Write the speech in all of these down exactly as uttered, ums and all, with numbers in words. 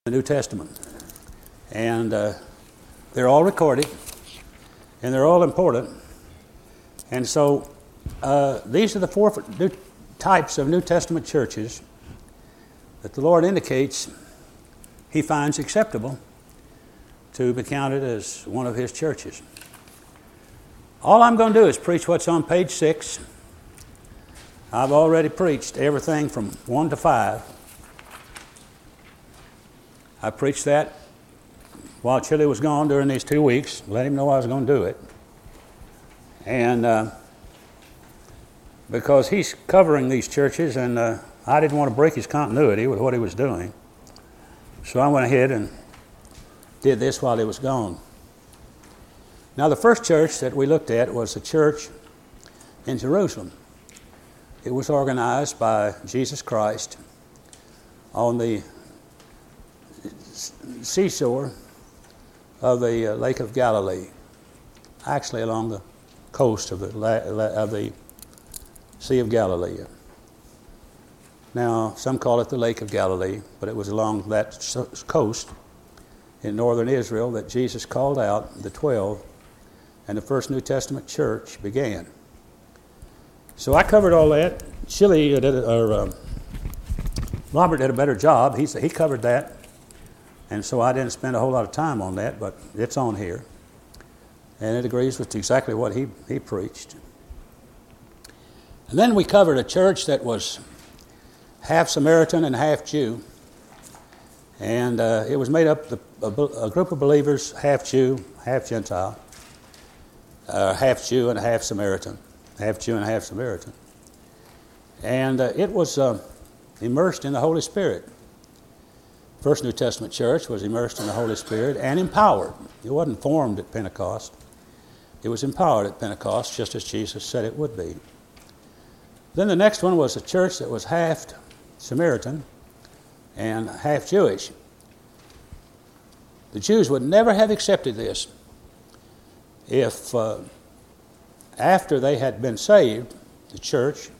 the New Testament. And uh, they're all recorded, and they're all important. And so uh, these are the four new types of New Testament churches that the Lord indicates He finds acceptable to be counted as one of His churches. All I'm going to do is preach what's on page six. I've already preached everything from one to five. I preached that while Chili was gone during these two weeks. Let him know I was going to do it. And uh, because he's covering these churches, and uh, I didn't want to break his continuity with what he was doing. So I went ahead and did this while he was gone. Now, the first church that we looked at was a church in Jerusalem. It was organized by Jesus Christ on the seashore of the Lake of Galilee, actually along the coast of the, of the Sea of Galilee. Now, some call it the Lake of Galilee, but it was along that coast in northern Israel that Jesus called out the twelve, and the first New Testament church began. So I covered all that. Chili did, or uh, Robert did a better job. He he covered that, and so I didn't spend a whole lot of time on that, but it's on here, and it agrees with exactly what he he preached. And then we covered a church that was half Samaritan and half Jew, and uh, it was made up of a, a group of believers, half Jew, half Gentile, uh, half Jew and half Samaritan. half Jew and half Samaritan. And uh, it was uh, immersed in the Holy Spirit. First New Testament church was immersed in the Holy Spirit and empowered. It wasn't formed at Pentecost. It was empowered at Pentecost, just as Jesus said it would be. Then the next one was a church that was half Samaritan and half Jewish. The Jews would never have accepted this if uh, after they had been saved, the church,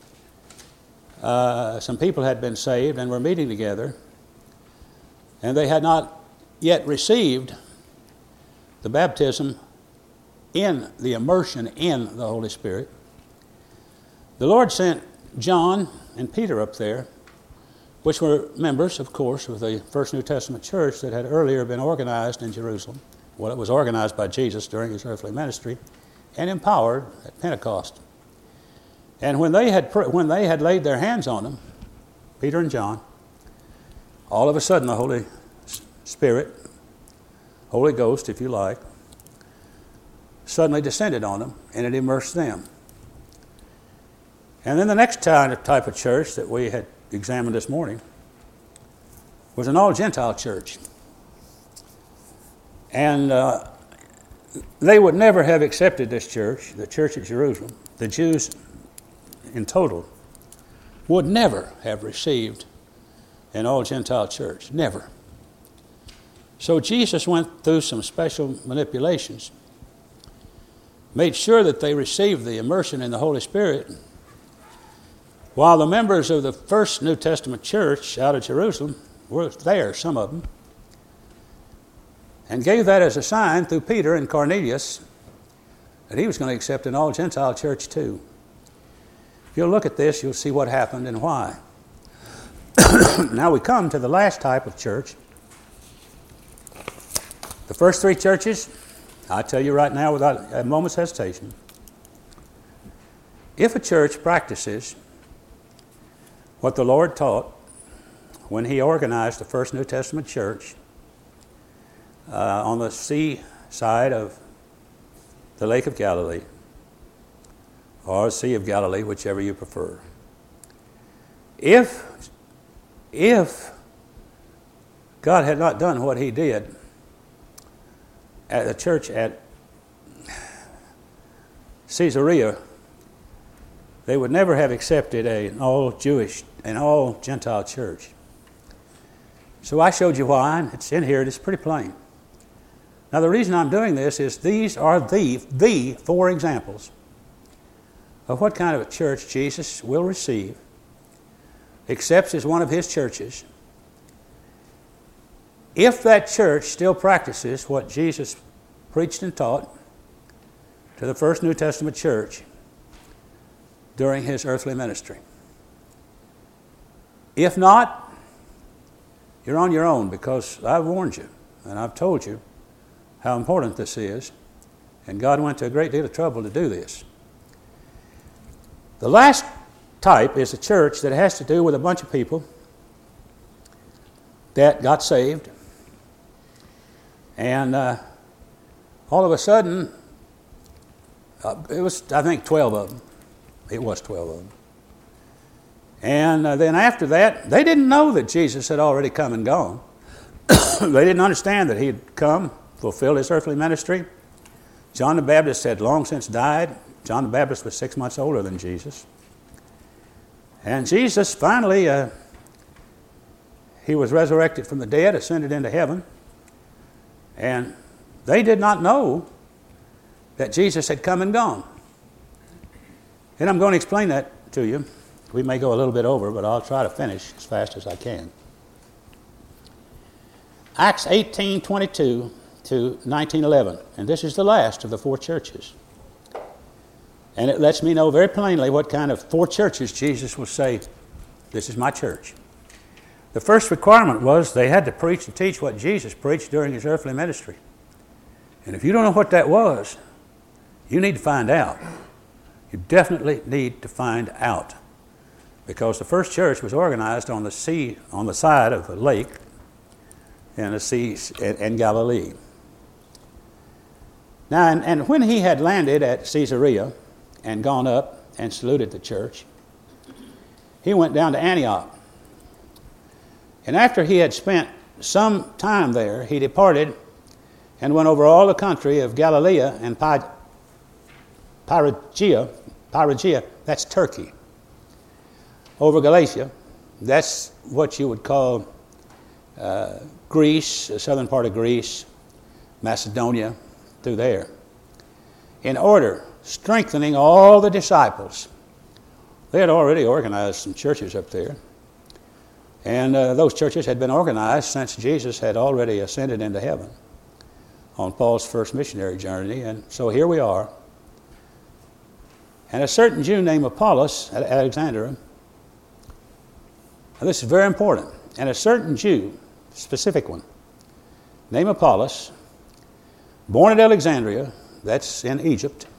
uh, some people had been saved and were meeting together, and they had not yet received the baptism in the immersion in the Holy Spirit. The Lord sent John and Peter up there, which were members, of course, of the First New Testament church that had earlier been organized in Jerusalem. Well, it was organized by Jesus during his earthly ministry and empowered at Pentecost. And when they had when they had laid their hands on them, Peter and John, all of a sudden the Holy Spirit, Holy Ghost, if you like, suddenly descended on them, and it immersed them. And then the next type of church that we had examined this morning was an all-Gentile church. And uh, they would never have accepted this church, the church at Jerusalem. The Jews in total would never have received an all-Gentile church, never. So Jesus went through some special manipulations, made sure that they received the immersion in the Holy Spirit, while the members of the first New Testament church out of Jerusalem were there, some of them, and gave that as a sign through Peter and Cornelius that he was going to accept an all-Gentile church too. If you'll look at this, you'll see what happened and why. Now we come to the last type of church. The first three churches, I tell you right now without a moment's hesitation, if a church practices what the Lord taught when He organized the first New Testament church uh, on the sea side of the Lake of Galilee, or Sea of Galilee, whichever you prefer. If, if God had not done what He did at the church at Caesarea, they would never have accepted a, an all-Jewish, an all-Gentile church. So I showed you why, and it's in here, it's pretty plain. Now the reason I'm doing this is these are the, the four examples of what kind of a church Jesus will receive, accepts as one of His churches, if that church still practices what Jesus preached and taught to the first New Testament church during his earthly ministry. If not, you're on your own, because I've warned you and I've told you how important this is, and God went to a great deal of trouble to do this. The last type is a church that has to do with a bunch of people that got saved, and uh, all of a sudden, uh, it was, I think, twelve of them. It was twelve of them. And uh, then after that, they didn't know that Jesus had already come and gone. They didn't understand that he had come, fulfilled his earthly ministry. John the Baptist had long since died. John the Baptist was six months older than Jesus. And Jesus finally, uh, he was resurrected from the dead, ascended into heaven. And they did not know that Jesus had come and gone. And I'm going to explain that to you. We may go a little bit over, but I'll try to finish as fast as I can. Acts eighteen twenty-two to nineteen eleven, and this is the last of the four churches. And it lets me know very plainly what kind of four churches Jesus will say, this is my church. The first requirement was they had to preach and teach what Jesus preached during his earthly ministry. And if you don't know what that was, you need to find out. You definitely need to find out. Because the first church was organized on the sea, on the side of a lake in the sea in Galilee. Now, and, and when he had landed at Caesarea and gone up and saluted the church, he went down to Antioch. And after he had spent some time there, he departed and went over all the country of Galilee and Py- Phrygia, Phrygia, that's Turkey, over Galatia, that's what you would call uh, Greece, the southern part of Greece, Macedonia, through there, in order, strengthening all the disciples. They had already organized some churches up there, and uh, those churches had been organized since Jesus had already ascended into heaven on Paul's first missionary journey, and so here we are. And a certain Jew named Apollos at Alexandria, now this is very important, and a certain Jew, specific one, named Apollos, born at Alexandria, that's in Egypt,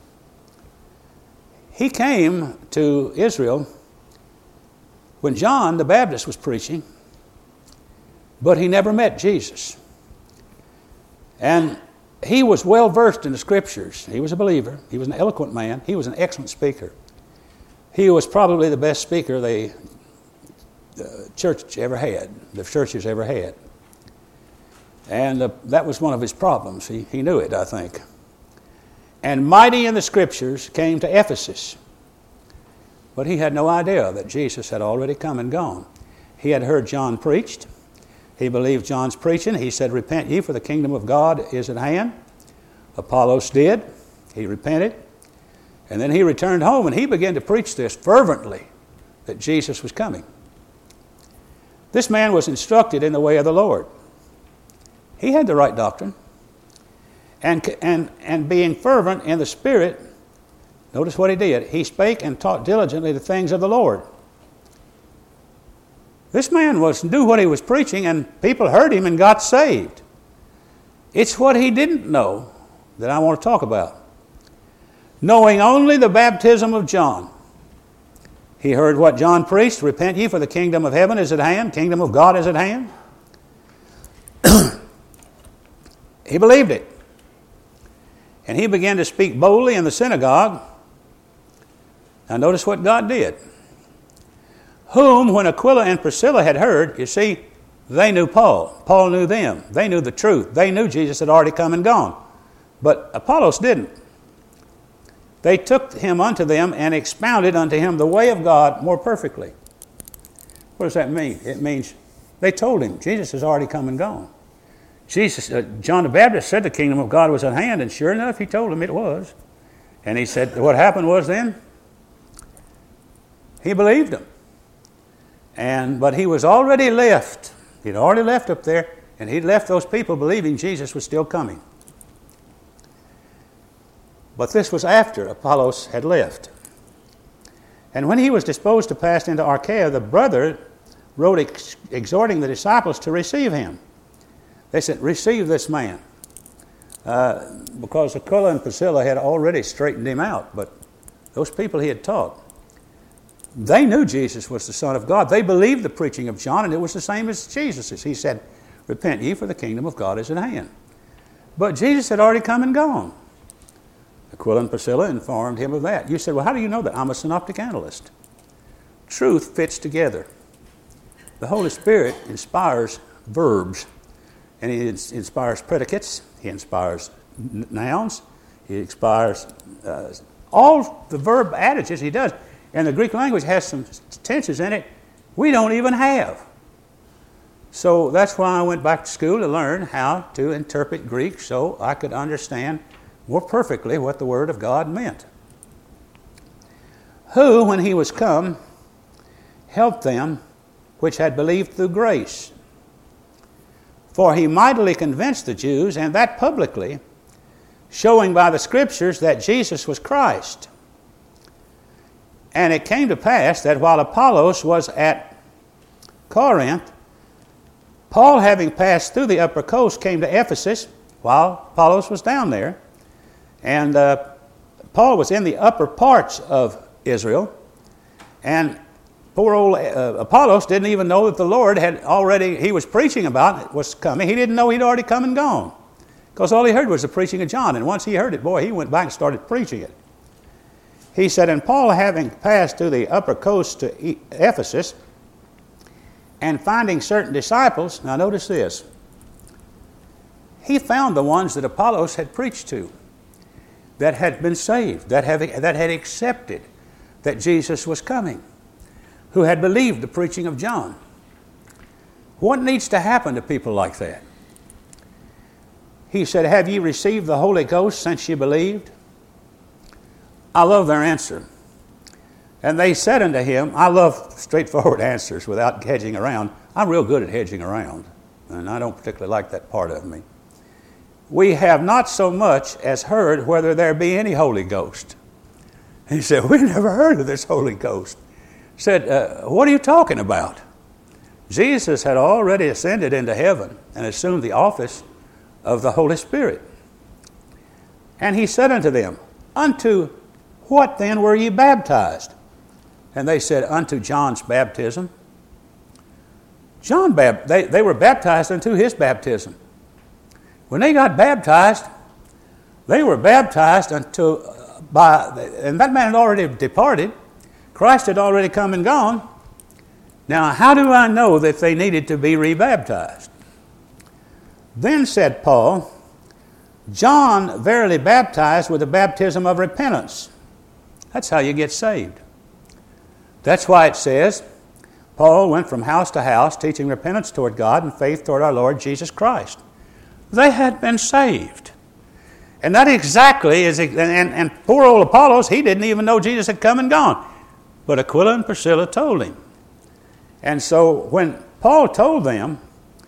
he came to Israel when John the Baptist was preaching, but he never met Jesus. And he was well versed in the Scriptures. He was a believer. He was an eloquent man. He was an excellent speaker. He was probably the best speaker the the church ever had, the churches ever had. And uh, that was one of his problems. He, he knew it, I think. And mighty in the Scriptures came to Ephesus. But he had no idea that Jesus had already come and gone. He had heard John preached. He believed John's preaching. He said, repent ye, for the kingdom of God is at hand. Apollos did. He repented. And then he returned home and he began to preach this fervently, that Jesus was coming. This man was instructed in the way of the Lord. He had the right doctrine. And, and, and being fervent in the Spirit, notice what he did. He spake and taught diligently the things of the Lord. This man was knew what he was preaching, and people heard him and got saved. It's what he didn't know that I want to talk about. Knowing only the baptism of John. He heard what John preached, repent ye, for the kingdom of heaven is at hand, kingdom of God is at hand. He believed it. And he began to speak boldly in the synagogue. Now notice what God did. Whom, when Aquila and Priscilla had heard, you see, they knew Paul. Paul knew them. They knew the truth. They knew Jesus had already come and gone. But Apollos didn't. They took him unto them and expounded unto him the way of God more perfectly. What does that mean? It means they told him Jesus has already come and gone. Jesus, uh, John the Baptist said the kingdom of God was at hand, and sure enough, he told him it was. And he said, what happened was then, he believed him. And but he was already left. He'd already left up there. And he'd left those people believing Jesus was still coming. But this was after Apollos had left. And when he was disposed to pass into Achaia, the brother wrote ex- exhorting the disciples to receive him. They said, receive this man. Uh, because Aquila and Priscilla had already straightened him out, but those people he had taught, they knew Jesus was the Son of God. They believed the preaching of John, and it was the same as Jesus's. He said, repent ye, for the kingdom of God is at hand. But Jesus had already come and gone. Aquila and Priscilla informed him of that. You said, well, how do you know that? I'm a synoptic analyst. Truth fits together. The Holy Spirit inspires verbs, and he inspires predicates, he inspires n- nouns, he inspires uh, all the verb adages he does. And the Greek language has some tenses in it we don't even have. So that's why I went back to school to learn how to interpret Greek so I could understand more perfectly what the Word of God meant. Who, when he was come, helped them which had believed through grace. For he mightily convinced the Jews, and that publicly, showing by the Scriptures that Jesus was Christ. And it came to pass that while Apollos was at Corinth, Paul, having passed through the upper coast, came to Ephesus while Apollos was down there. And uh, Paul was in the upper parts of Israel. And poor old uh, Apollos didn't even know that the Lord had already, he was preaching about, was coming. He didn't know he'd already come and gone. Because all he heard was the preaching of John. And once he heard it, boy, he went back and started preaching it. He said, and Paul, having passed through the upper coast to Ephesus, and finding certain disciples, now notice this, he found the ones that Apollos had preached to, that had been saved, that, have, that had accepted that Jesus was coming, who had believed the preaching of John. What needs to happen to people like that? He said, have ye received the Holy Ghost since ye believed? I love their answer. And they said unto him, I love straightforward answers without hedging around. I'm real good at hedging around, and I don't particularly like that part of me. We have not so much as heard whether there be any Holy Ghost. He said, we never heard of this Holy Ghost. He said, uh, what are you talking about? Jesus had already ascended into heaven and assumed the office of the Holy Spirit. And he said unto them, unto what then were ye baptized? And they said, unto John's baptism. John, bab- they, they were baptized unto his baptism. When they got baptized, they were baptized unto, uh, by, and that man had already departed. Christ had already come and gone. Now, how do I know that they needed to be rebaptized? Then said Paul, John verily baptized with the baptism of repentance. That's how you get saved. That's why it says, Paul went from house to house teaching repentance toward God and faith toward our Lord Jesus Christ. They had been saved. And that exactly is, and, and poor old Apollos, he didn't even know Jesus had come and gone. But Aquila and Priscilla told him. And so when Paul told them,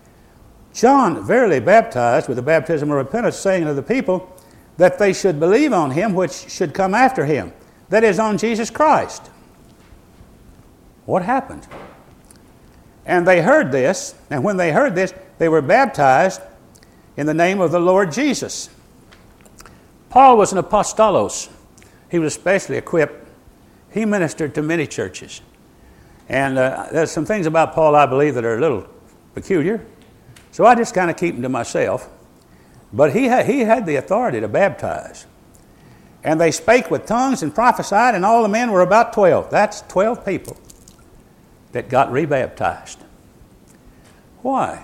John verily baptized with the baptism of repentance, saying to the people that they should believe on him which should come after him, that is, on Jesus Christ. What happened? And they heard this, and when they heard this, they were baptized in the name of the Lord Jesus. Paul was an apostolos. He was especially equipped. He ministered to many churches. And uh, there's some things about Paul I believe that are a little peculiar. So I just kind of keep them to myself. But he had, he had the authority to baptize. And they spake with tongues and prophesied, and all the men were about twelve. That's twelve people that got rebaptized. Why?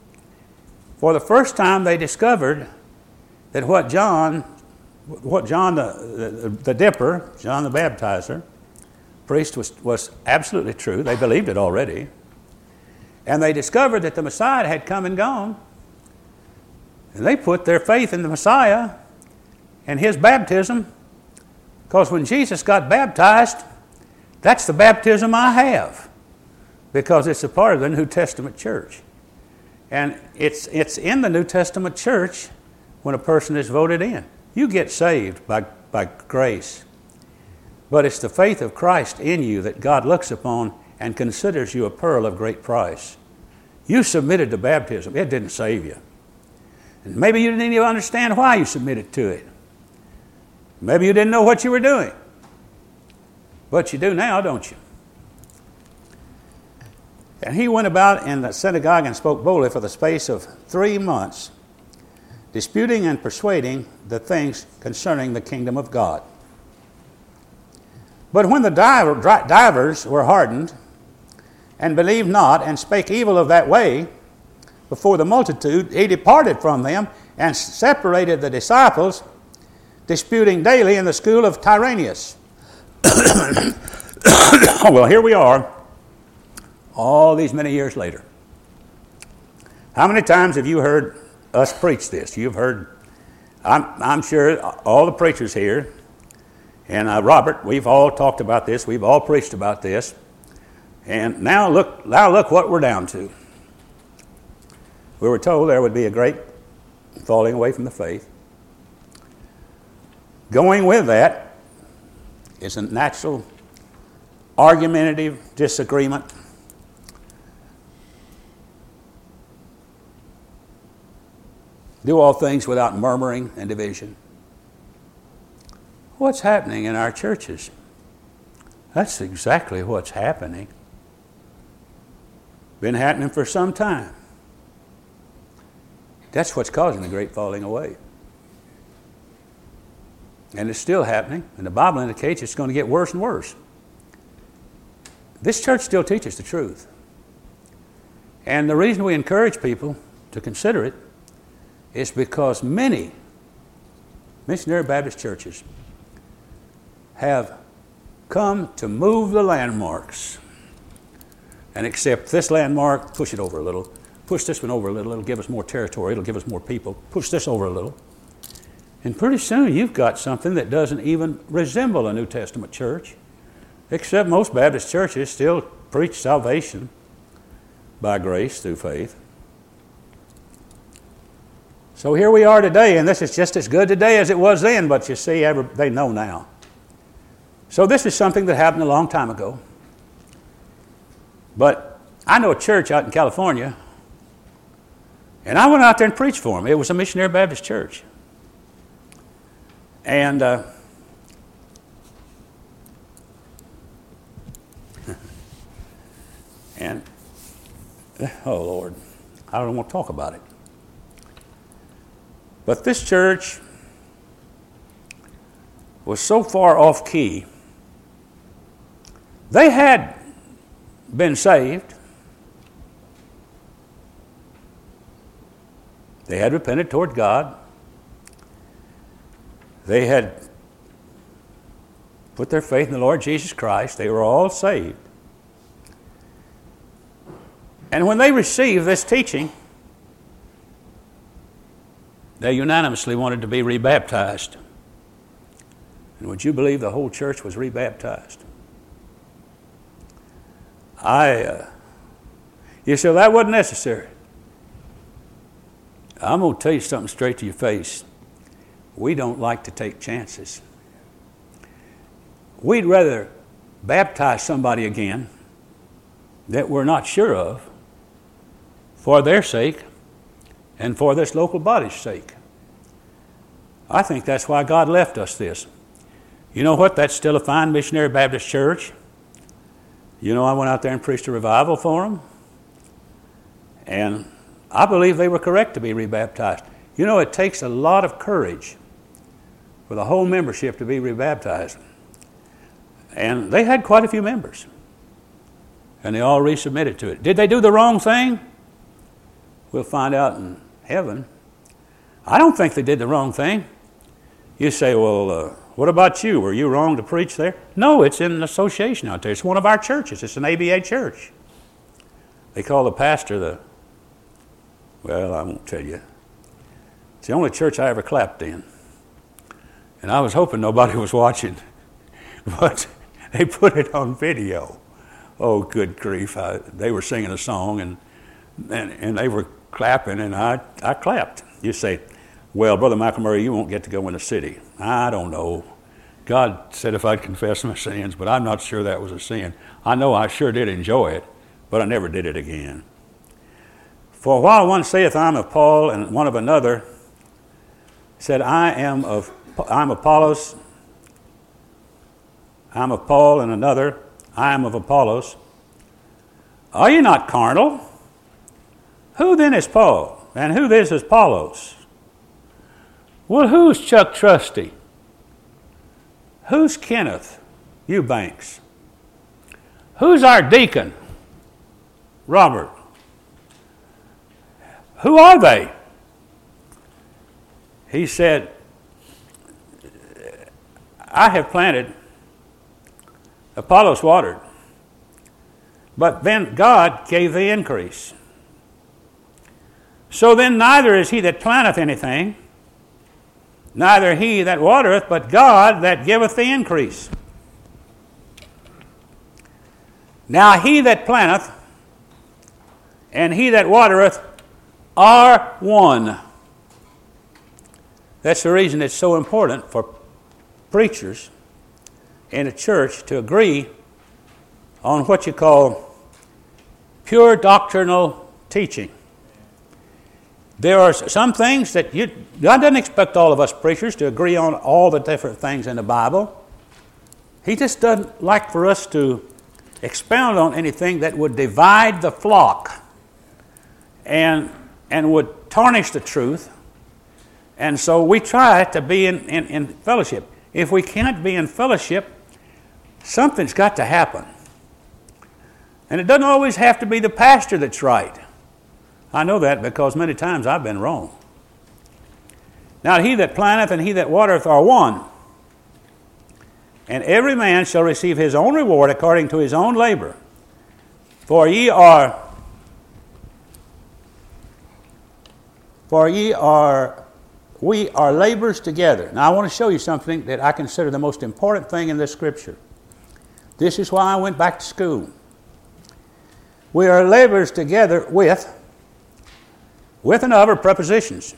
For the first time they discovered that what John, what John the, the, the Dipper, John the Baptizer, priest, was, was absolutely true. They believed it already. And they discovered that the Messiah had come and gone. And they put their faith in the Messiah and his baptism, because when Jesus got baptized, that's the baptism I have, because it's a part of the New Testament church. And it's, it's in the New Testament church when a person is voted in. You get saved by, by grace. But it's the faith of Christ in you that God looks upon and considers you a pearl of great price. You submitted to baptism. It didn't save you. And maybe you didn't even understand why you submitted to it. Maybe you didn't know what you were doing. But you do now, don't you? And he went about in the synagogue and spoke boldly for the space of three months, disputing and persuading the things concerning the kingdom of God. But when the divers were hardened, and believed not, and spake evil of that way before the multitude, he departed from them, and separated the disciples, disputing daily in the school of Tyrannus. Well, here we are, all these many years later. How many times have you heard us preach this? You've heard, I'm, I'm sure, all the preachers here, and uh, Robert, we've all talked about this. We've all preached about this. And now look, now look what we're down to. We were told there would be a great falling away from the faith. Going with that is a natural argumentative disagreement. Do all things without murmuring and division. What's happening in our churches? That's exactly what's happening. Been happening for some time. That's what's causing the great falling away. And it's still happening, and the Bible indicates it's going to get worse and worse. This church still teaches the truth. And the reason we encourage people to consider it is because many missionary Baptist churches have come to move the landmarks and accept this landmark, push it over a little, push this one over a little, it'll give us more territory, it'll give us more people, push this over a little. And pretty soon you've got something that doesn't even resemble a New Testament church, except most Baptist churches still preach salvation by grace through faith. So here we are today, and this is just as good today as it was then, but you see, every, they know now. So this is something that happened a long time ago. But I know a church out in California, and I went out there and preached for them. It was a missionary Baptist church. And uh, and oh Lord, I don't want to talk about it. But this church was so far off key. They had been saved. They had repented toward God. They had put their faith in the Lord Jesus Christ. They were all saved. And when they received this teaching, they unanimously wanted to be rebaptized. And would you believe the whole church was rebaptized? I, uh, you say, well, that wasn't necessary. I'm going to tell you something straight to your face. We don't like to take chances. We'd rather baptize somebody again that we're not sure of for their sake and for this local body's sake. I think that's why God left us this. You know what? That's still a fine missionary Baptist church. You know, I went out there and preached a revival for them. And I believe they were correct to be rebaptized. You know, it takes a lot of courage for the whole membership to be rebaptized. And they had quite a few members. And they all resubmitted to it. Did they do the wrong thing? We'll find out in heaven. I don't think they did the wrong thing. You say, well, uh, what about you? Were you wrong to preach there? No, it's in an association out there. It's one of our churches. It's an A B A church. They call the pastor the, well, I won't tell you. It's the only church I ever clapped in. And I was hoping nobody was watching. But they put it on video. Oh, good grief. I, they were singing a song, and, and, and they were clapping, and I, I clapped. You say, well, Brother McElmurray, you won't get to go in the city. I don't know. God said if I'd confess my sins, but I'm not sure that was a sin. I know I sure did enjoy it, but I never did it again. For while one saith, I am of Paul, and one of another said, I am of I'm Apollos, I am of Paul, and another, I am of Apollos. Are you not carnal? Who then is Paul, and who this is Apollos? Well, who's Chuck Trusty? Who's Kenneth Eubanks? Who's our deacon, Robert? Who are they? He said, I have planted, Apollos watered, but then God gave the increase. So then neither is he that planteth anything, neither he that watereth, but God that giveth the increase. Now he that planteth and he that watereth are one. That's the reason it's so important for preachers in a church to agree on what you call pure doctrinal teaching. There are some things that you, God doesn't expect all of us preachers to agree on all the different things in the Bible. He just doesn't like for us to expound on anything that would divide the flock and, and would tarnish the truth. And so we try to be in, in, in fellowship. If we can't be in fellowship, something's got to happen. And it doesn't always have to be the pastor that's right. I know that because many times I've been wrong. Now he that planteth and he that watereth are one, and every man shall receive his own reward according to his own labor. For ye are, for ye are, we are laborers together. Now I want to show you something that I consider the most important thing in this scripture. This is why I went back to school. We are laborers together with, with and of are prepositions.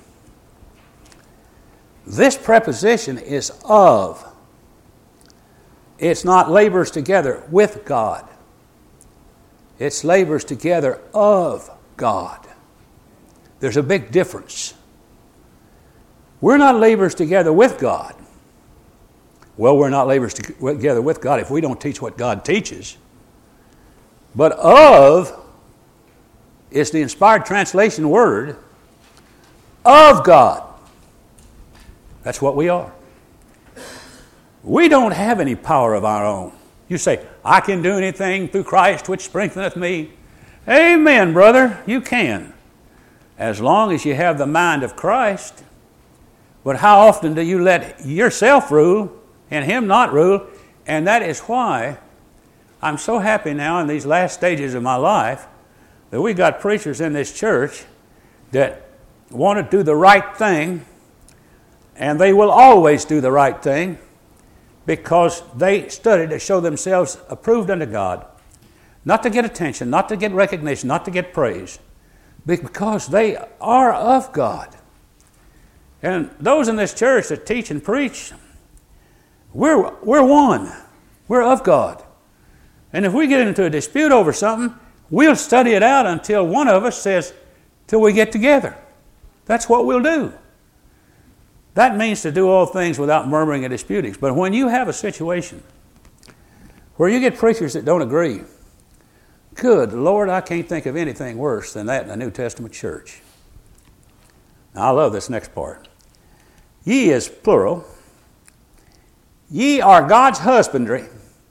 This preposition is of. It's not labors together with God. It's labors together of God. There's a big difference. We're not labors together with God. Well, we're not labors together with God if we don't teach what God teaches. But of is the inspired translation word of God. That's what we are. We don't have any power of our own. You say, I can do anything through Christ which strengtheneth me. Amen, brother, you can. As long as you have the mind of Christ. But how often do you let yourself rule and Him not rule? And that is why I'm so happy now in these last stages of my life that we got preachers in this church that want to do the right thing, and they will always do the right thing because they study to show themselves approved unto God, not to get attention, not to get recognition, not to get praise, because they are of God. And those in this church that teach and preach, we're, we're one. We're of God. And if we get into a dispute over something, we'll study it out until one of us says, till we get together. That's what we'll do. That means to do all things without murmuring and disputing. But when you have a situation where you get preachers that don't agree, good Lord, I can't think of anything worse than that in a New Testament church. Now, I love this next part. Ye is plural. Ye are God's husbandry.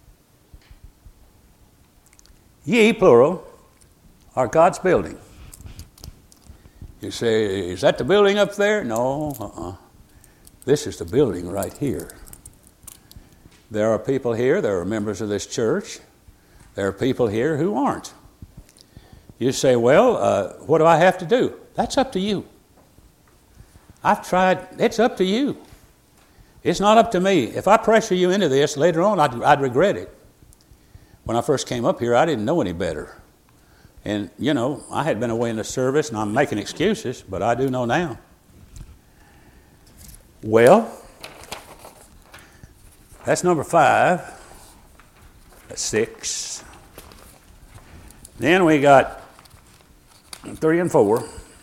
Ye, plural, are God's building. You say, is that the building up there? No, uh-uh. This is the building right here. There are people here, there are members of this church. There are people here who aren't. You say, well, uh, what do I have to do? That's up to you. I've tried, it's up to you. It's not up to me. If I pressure you into this, later on I'd, I'd regret it. When I first came up here, I didn't know any better. And, you know, I had been away in the service, and I'm making excuses, but I do know now. Well, that's number five. That's six. Then we got three and four.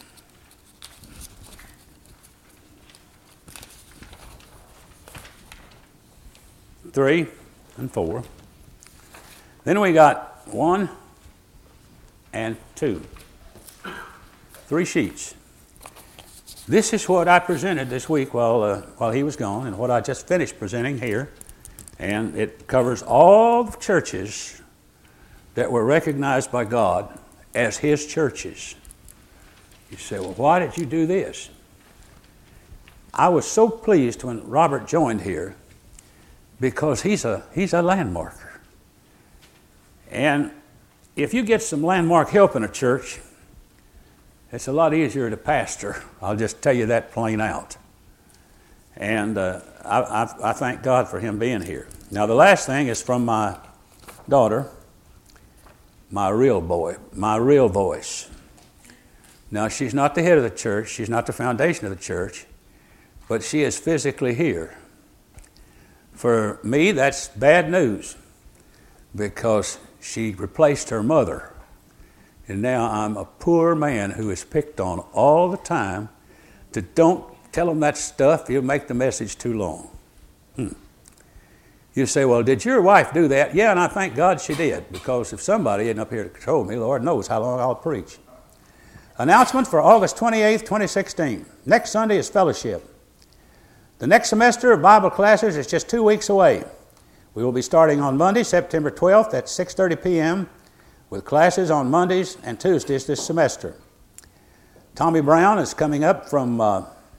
Three and four. Then we got one and two. Three sheets. This is what I presented this week while uh, while he was gone, and what I just finished presenting here. And it covers all the churches that were recognized by God as his churches. You say, well, why did you do this? I was so pleased when Robert joined here, because he's a he's a landmarker. And if you get some landmark help in a church, it's a lot easier to pastor. I'll just tell you that plain out. And uh, I, I, I thank God for him being here. Now, the last thing is from my daughter, my real boy, my real voice. Now, she's not the head of the church. She's not the foundation of the church. But she is physically here. For me, that's bad news, because she replaced her mother. And now I'm a poor man who is picked on all the time to don't tell them that stuff. You'll make the message too long. Hmm. You say, well, did your wife do that? Yeah, and I thank God she did, because if somebody isn't up here to control me, Lord knows how long I'll preach. Announcement for August twenty-eighth, twenty sixteen. Next Sunday is fellowship. The next semester of Bible classes is just two weeks away. We will be starting on Monday, September twelfth at six thirty p.m. with classes on Mondays and Tuesdays this semester. Tommy Brown is coming up from uh,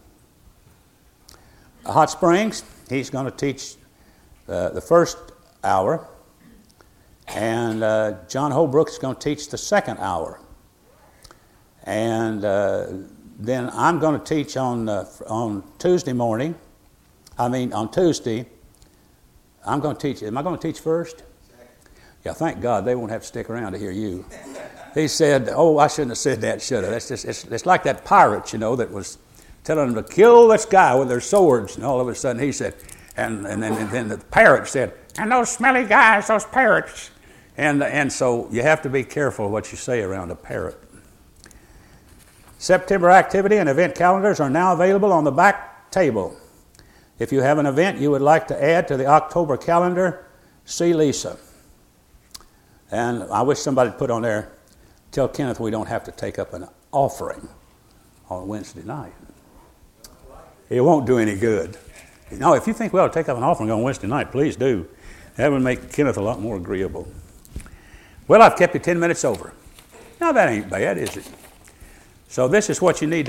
Hot Springs. He's going to teach uh, the first hour, and uh, John Holbrook is going to teach the second hour. And uh, then I'm going to teach on uh, on Tuesday morning. I mean, on Tuesday, I'm going to teach. Am I going to teach first? Yeah, thank God they won't have to stick around to hear you. He said, oh, I shouldn't have said that, should I? That's just, it's, it's like that pirate, you know, that was telling them to kill this guy with their swords. And all of a sudden he said, and, and, then, and then the parrot said, and those smelly guys, those parrots. And, and so you have to be careful what you say around a parrot. September activity and event calendars are now available on the back table. If you have an event you would like to add to the October calendar, see Lisa. And I wish somebody would put on there, tell Kenneth we don't have to take up an offering on Wednesday night. It won't do any good. No, if you think we ought to take up an offering on Wednesday night, please do. That would make Kenneth a lot more agreeable. Well, I've kept you ten minutes over. Now that ain't bad, is it? So this is what you need to